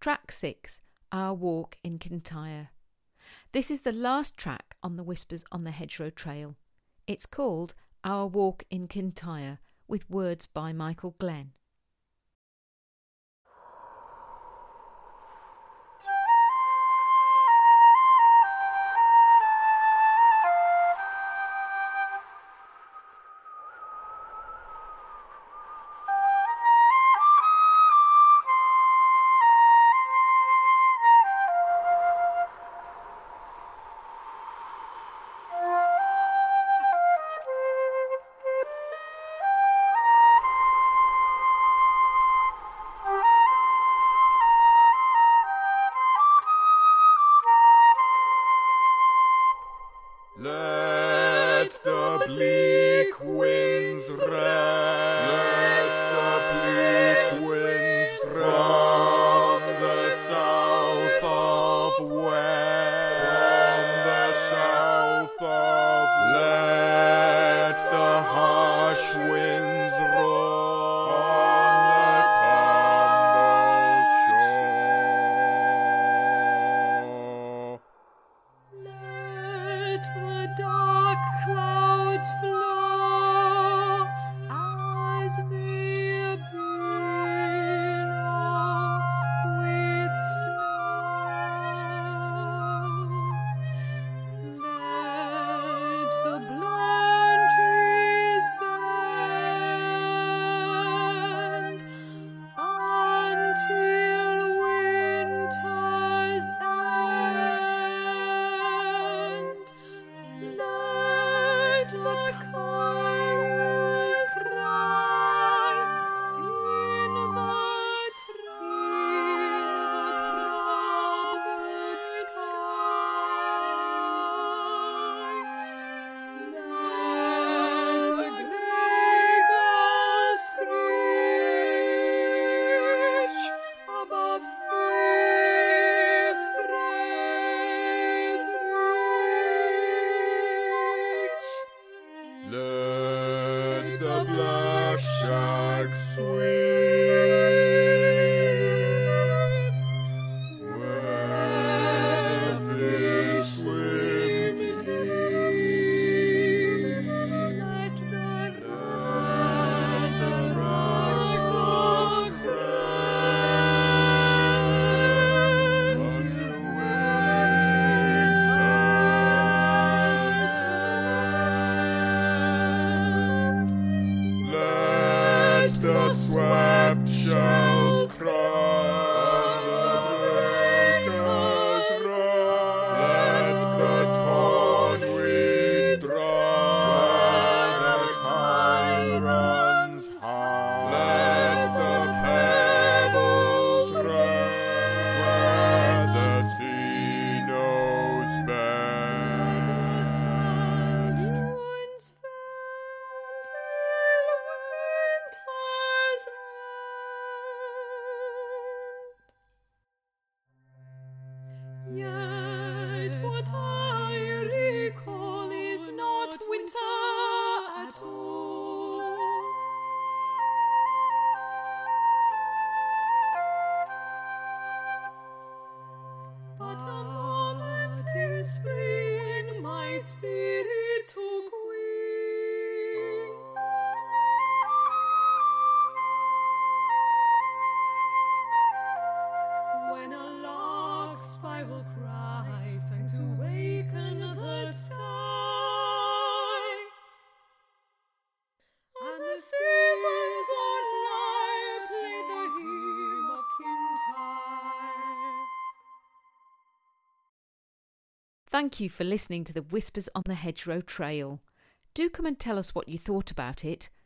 Track 6, Our Walk in Kintyre. This is the last track on the Whispers on the Hedgerow Trail. It's called Our Walk in Kintyre, with words by Michael Glenn. Let the bleak winds rend. Let the bleak winds rend. From the south of west. From the south of west. Let the harsh winds roar on the tumbled shore. Let the dark clouds flow as they appear with snow. Let the blind trees bend until winter's end. Let the chorus cry in the troubled sky. Let the grey gulls screech above sea sprays reach. Let the black shark sweep where the fish swim deep. Let the rock dogs rend until winter's end. Let the swept shells cry, the breakers run. Let the torn wheat dry, the tide runs high. Let the pebbles run where the sea knows best. wounds found till winter's end. Yet what I recall is not winter at all, but a moment in spring my spirit took wing. When a lark's spiral cry sang to waken the sky, and the seasons on lyre played the hymn of Kintyre. Thank you for listening to the Whispers on the Hedgerow Trail. Do come and tell us what you thought about it.